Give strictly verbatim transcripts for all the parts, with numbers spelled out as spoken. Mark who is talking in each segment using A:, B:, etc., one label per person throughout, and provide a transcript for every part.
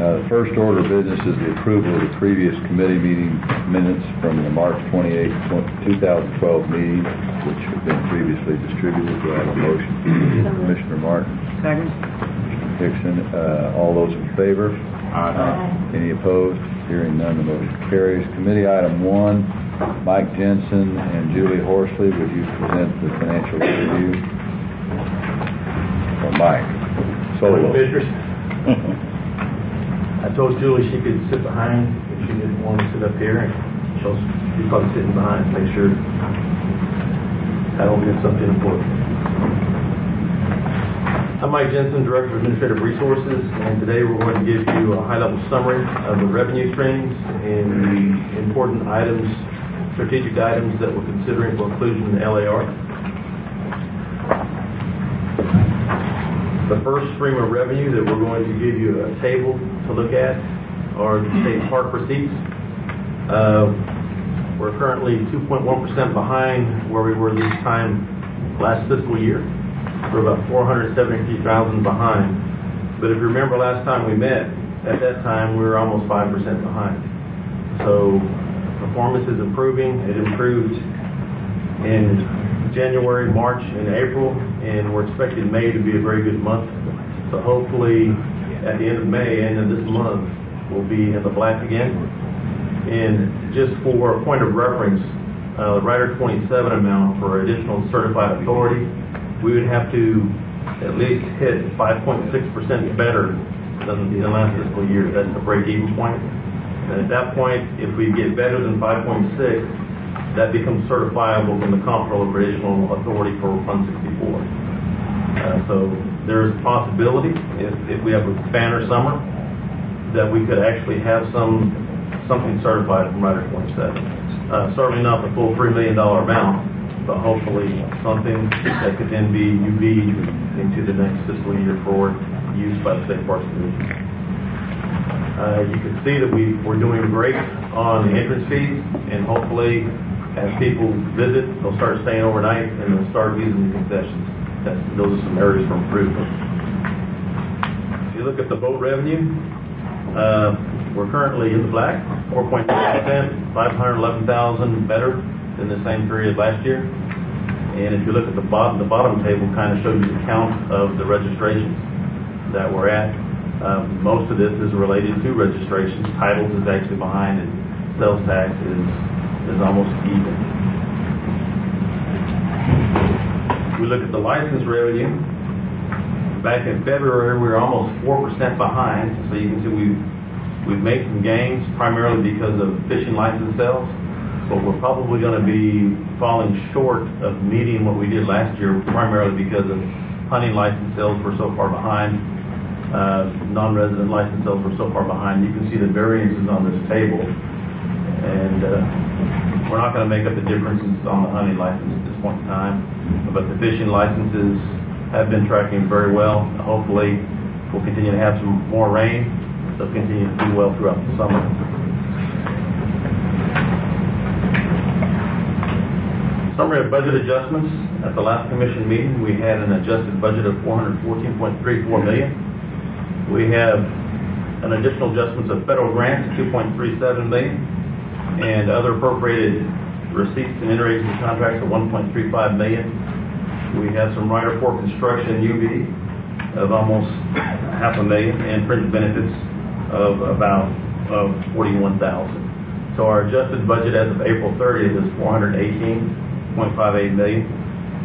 A: Uh, the first order of business is the approval of the previous committee meeting minutes from the March twenty-eighth, two thousand twelve meeting, which have been previously distributed. Do I have a motion? Commissioner Martin.
B: Second.
A: Dixon. Uh, all those in favor?
B: Aye.
A: Any opposed? Hearing none, the motion carries. Committee item one, Mike Jensen and Julie Horsley, would you present the financial review? Or Mike? Solo.
C: I told Julie she could sit behind if she didn't want to sit up here, and she'll be probably sitting behind to make sure I don't get something important. I'm Mike Jensen, Director of Administrative Resources, and today we're going to give you a high-level summary of the revenue streams and the important items, strategic items that we're considering for inclusion in the L A R. The first stream of revenue that we're going to give you a table to look at are the state park receipts. Uh, we're currently two point one percent behind where we were this time last fiscal year. We're about four hundred seventy-three thousand behind. But if you remember last time we met, at that time we were almost five percent behind. So performance is improving. It improved in January, March, and April, and we're expecting May to be a very good month. So hopefully at the end of May, end of this month, we'll be in the black again. And just for a point of reference, uh, the Rider twenty-seven amount for additional certified authority, we would have to at least hit five point six percent better than the last fiscal year. That's the break-even point. And at that point, if we get better than five point six, that becomes certifiable from the Comptroller for additional authority for Fund sixty-four. Uh, so there is a possibility, if, if we have a banner summer, that we could actually have some something certified from Rider twenty-seven. Uh, certainly not the full three million dollars amount, but hopefully something that could then be U V'd into the next fiscal year for use by the State Parks Division. Uh, you can see that we, we're doing great on the entrance fees, and hopefully as people visit, they'll start staying overnight and they'll start using the concessions. That's, those are some areas for improvement. If you look at the boat revenue, uh, we're currently in the black, four point two percent, five hundred eleven thousand better than the same period last year. And if you look at the bottom, the bottom table kind of shows you the count of the registrations that we're at. Um, most of this is related to registrations. Titles is actually behind, and sales tax is is almost even. We look at the license revenue. Back in February, we were almost four percent behind. So you can see we've we've made some gains primarily because of fishing license sales, but we're probably going to be falling short of meeting what we did last year, primarily because of hunting license sales were so far behind. Uh, non-resident license sales were so far behind. You can see the variances on this table, and uh, we're not going to make up the differences on the hunting license at this point in time, but the fishing licenses have been tracking very well. Hopefully we'll continue to have some more rain. They'll continue to do well throughout the summer. Summary of budget adjustments. At the last commission meeting, we had an adjusted budget of four hundred fourteen point three four million dollars. We have an additional adjustments of federal grants of two point three seven million dollars and other appropriated receipts and interagency contracts of one point three five million dollars. We have some Rider Fork construction U V of almost half a million and fringe benefits of about of forty-one thousand. So our adjusted budget as of April thirtieth is four hundred eighteen point five eight million dollars.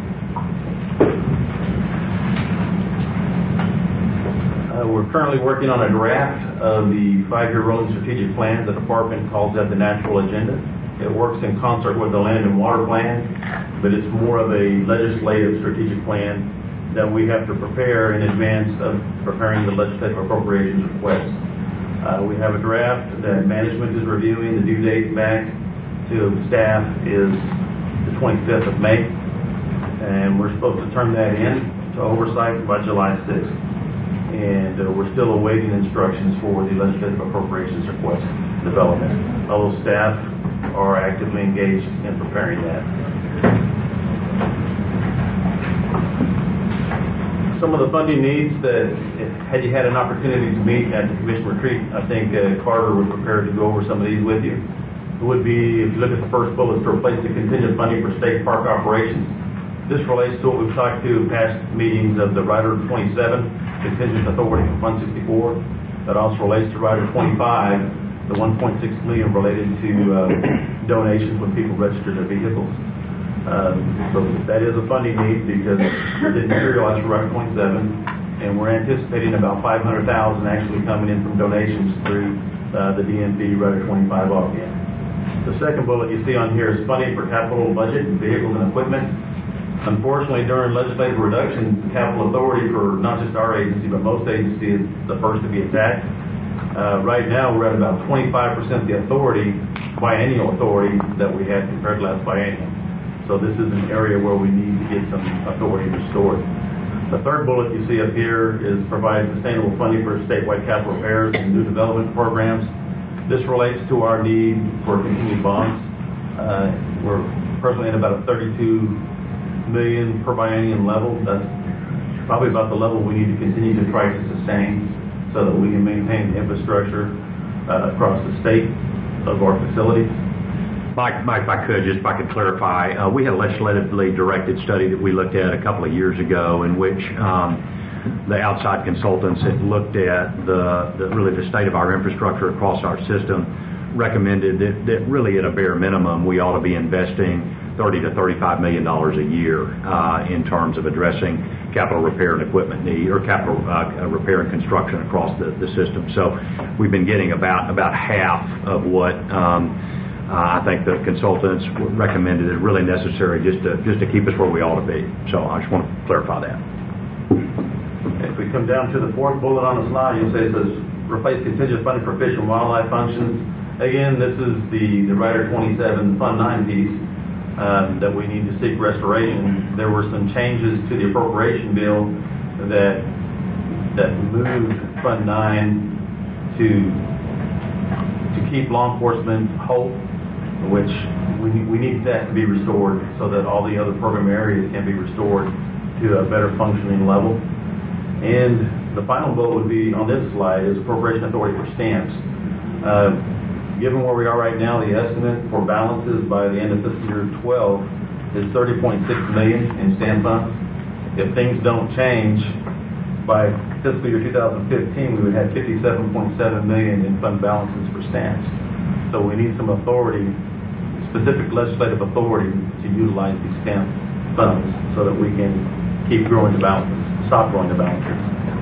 C: Uh, we're currently working on a draft of the five-year rolling strategic plan. The department calls that the natural agenda. It works in concert with the land and water plan, but it's more of a legislative strategic plan that we have to prepare in advance of preparing the legislative appropriations request. Uh, we have a draft that management is reviewing. The due date back to staff is the twenty-fifth of May, and we're supposed to turn that in to oversight by July sixth. And uh, we're still awaiting instructions for the legislative appropriations request development, although staff are actively engaged in preparing that. Some of the funding needs that had you had an opportunity to meet at the commission retreat, I think uh, Carter was prepared to go over some of these with you. It would be, if you look at the first bullet, to replace the contingent funding for state park operations. This relates to what we've talked to in past meetings of the Rider twenty-seven, contingent authority for Fund sixty-four. That also relates to Rider twenty-five, the one point six million related to uh, donations when people register their vehicles. Um, so that is a funding need because it didn't materialize for Rider twenty-seven, and we're anticipating about five hundred thousand actually coming in from donations through uh, the D M V Rider twenty-five offhand. The second bullet you see on here is funding for capital budget, vehicles and equipment. Unfortunately, during legislative reductions, the capital authority for not just our agency, but most agencies is the first to be attacked. Uh, right now, we're at about twenty-five percent of the authority, biennial authority, that we had compared to last biennial. So this is an area where we need to get some authority restored. The third bullet you see up here is provide sustainable funding for statewide capital repairs and new development programs. This relates to our need for continued bonds. Uh, we're presently at about a thirty-two million per biennium level. That's probably about the level we need to continue to try to sustain so that we can maintain the infrastructure uh, across the state of our facilities.
B: Mike, Mike, if I could, just if I could clarify, uh, we had a legislatively directed study that we looked at a couple of years ago in which um, the outside consultants had looked at the, the really the state of our infrastructure across our system, recommended that, that really at a bare minimum we ought to be investing thirty to thirty-five million dollars a year uh, in terms of addressing capital repair and equipment need, or capital uh, repair and construction across the, the system. So we've been getting about about half of what um, uh, I think the consultants recommended is really necessary just to just to keep us where we ought to be. So I just want to clarify that.
C: If we come down to the fourth bullet on the slide, you'll see it says replace contingent funding for fish and wildlife functions. Again, this is the, the Rider twenty-seven Fund nine piece. Um, that we need to seek restoration. There were some changes to the appropriation bill that that moved Fund nine to to keep law enforcement whole, which we, we need that to be restored so that all the other program areas can be restored to a better functioning level. And the final bullet would be on this slide is appropriation authority for stamps. Uh, Given where we are right now, the estimate for balances by the end of fiscal year twelve is thirty point six million dollars in stamp funds. If things don't change, by fiscal year two thousand fifteen, we would have fifty-seven point seven million dollars in fund balances for stamps. So we need some authority, specific legislative authority, to utilize these stamp funds so that we can keep growing the balances, stop growing the balances.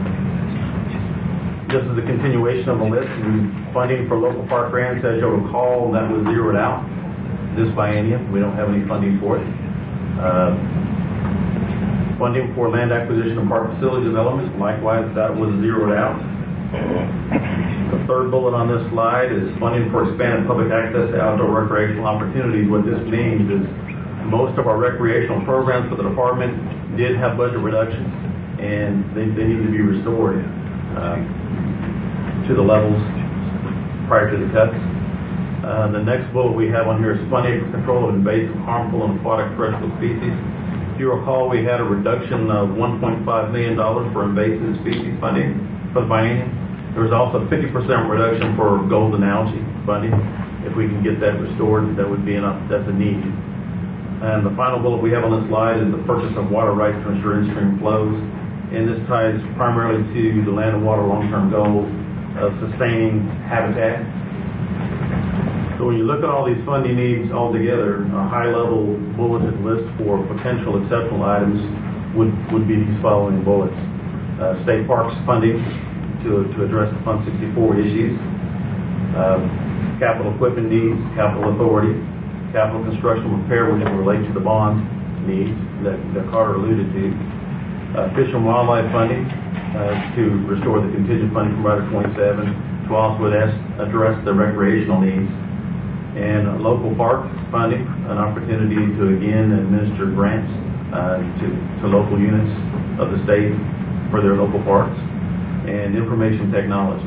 C: This is a continuation of the list. Funding for local park grants, as you'll recall, that was zeroed out this biennium. We don't have any funding for it. Uh, funding for land acquisition and park facility development, likewise, that was zeroed out. The third bullet on this slide is funding for expanded public access to outdoor recreational opportunities. What this means is most of our recreational programs for the department did have budget reductions, and they, they need to be restored uh, to the levels prior to the cuts. Uh, the next bullet we have on here is funding for control of invasive, harmful, and aquatic terrestrial species. If you recall, we had a reduction of one point five million dollars for invasive species funding for the biennium. There was also a fifty percent reduction for golden algae funding. If we can get that restored, that would be enough. That's a need. And the final bullet we have on this slide is the purchase of water rights to ensure in-stream flows. And this ties primarily to the land and water long-term goal of sustaining habitat. So when you look at all these funding needs all together, a high-level bulleted list for potential exceptional items would, would be these following bullets. Uh, state parks funding to, to address the Fund sixty-four issues. Uh, capital equipment needs, capital authority, capital construction repair, which will relate to the bond needs that, that Carter alluded to. Uh, fish and wildlife funding uh, to restore the contingent funding from Rider twenty-seven, to also address, address the recreational needs. And uh, local park funding, an opportunity to again administer grants uh, to, to local units of the state for their local parks. And information technology.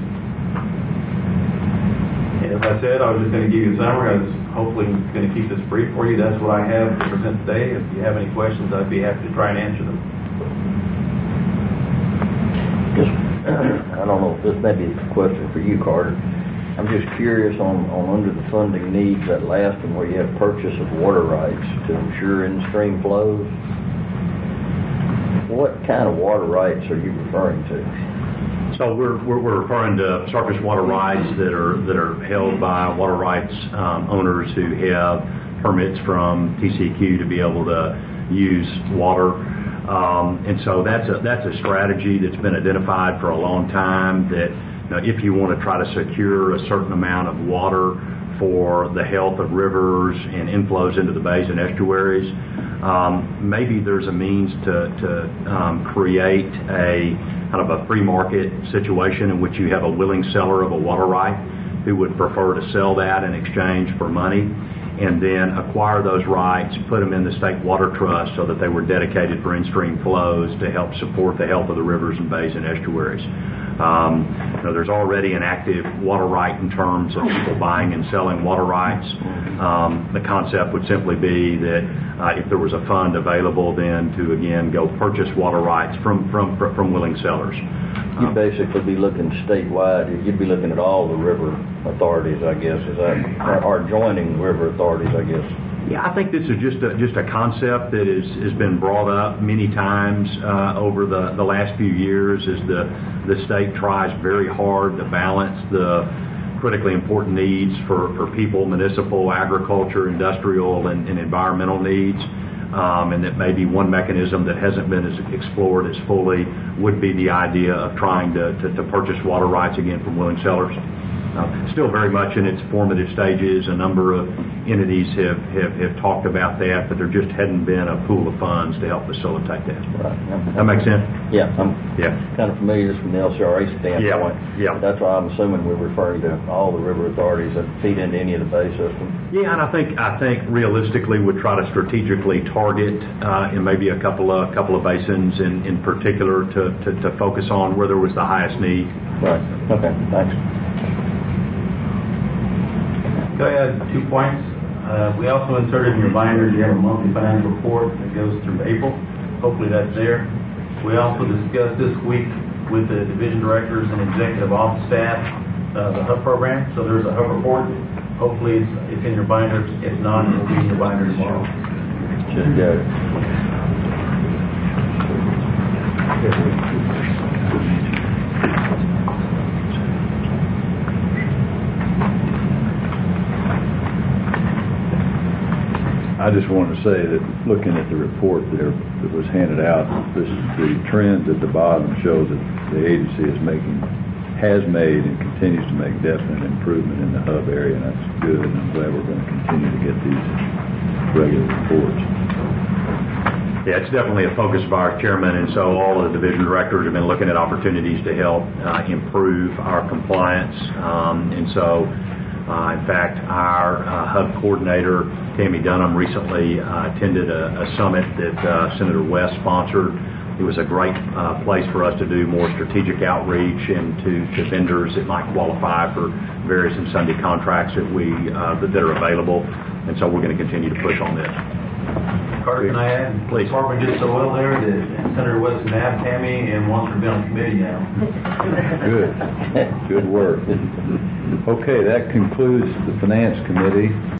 C: And as I said, I was just going to give you a summary. I was hopefully going to keep this brief for you. That's what I have to present today. If you have any questions, I'd be happy to try and answer them.
D: I don't know if this may be a question for you, Carter. I'm just curious on, on under the funding needs, that last one where you have purchase of water rights to ensure in-stream flows. What kind of water rights are you referring to?
B: So we're, we're, we're referring to surface water rights that are, that are held by water rights um, owners who have permits from T C Q to be able to use water. Um, and so that's a, that's a strategy that's been identified for a long time, that you know, if you want to try to secure a certain amount of water for the health of rivers and inflows into the bays and estuaries, um, maybe there's a means to, to um, create a kind of a free market situation in which you have a willing seller of a water right who would prefer to sell that in exchange for money, and then acquire those rights, put them in the state water trust so that they were dedicated for in-stream flows to help support the health of the rivers and bays and estuaries. Um, you know, there's already an active water right in terms of people buying and selling water rights. Um, the concept would simply be that uh, if there was a fund available, then to again go purchase water rights from from from willing sellers.
D: You'd basically be looking statewide. You'd be looking at all the river authorities, I guess, is that, or joining river authorities, I guess.
B: Yeah, I think this is just a, just a concept that is, has been brought up many times uh, over the, the last few years as the, the state tries very hard to balance the critically important needs for, for people, municipal, agriculture, industrial, and, and environmental needs. Um, and that maybe one mechanism that hasn't been as explored as fully would be the idea of trying to, to, to purchase water rights again from willing sellers. Uh, still very much in its formative stages. A number of entities have, have, have talked about that, but there just hadn't been a pool of funds to help facilitate that.
D: Right.
B: That makes sense?
D: Yeah, I'm
B: Yeah.
D: kind of familiar from the L C R A standpoint.
B: Yeah, yeah.
D: That's why I'm assuming we're referring to all the river authorities that feed into any of the bay systems.
B: Yeah, and I think I think realistically would try to strategically target uh, in maybe a couple of couple of basins in, in particular to, to, to focus on where there was the highest need.
D: Right. Okay. Thanks.
C: Go ahead, two points. Uh, we also inserted in your binders, you have a monthly financial report that goes through April. Hopefully that's there. We also discussed this week with the division directors and executive office staff, uh, the H U B program. So there's a H U B report. Hopefully it's, it's in your binders. If not, it will be in your binder tomorrow.
D: Should go.
A: I just wanted to say that looking at the report there that was handed out, this is the trend at the bottom shows that the agency is making, has made and continues to make definite improvement in the hub area, and that's good, and I'm glad we're going to continue to get these regular reports.
B: Yeah, it's definitely a focus of our chairman, and so all of the division directors have been looking at opportunities to help uh, improve our compliance, um, and so Uh, in fact, our uh, H U B coordinator, Tammy Dunham, recently uh, attended a, a summit that uh, Senator West sponsored. It was a great uh, place for us to do more strategic outreach and to, to vendors that might qualify for various and Sunday contracts that we uh, that, that are available. And so we're going to continue to push on this.
C: Carter, can I add?
B: Please.
C: The department did so well there that Senator West nabbed Tammy and wants her to be on the committee now.
A: Good. Good work. Okay, that concludes the Finance Committee.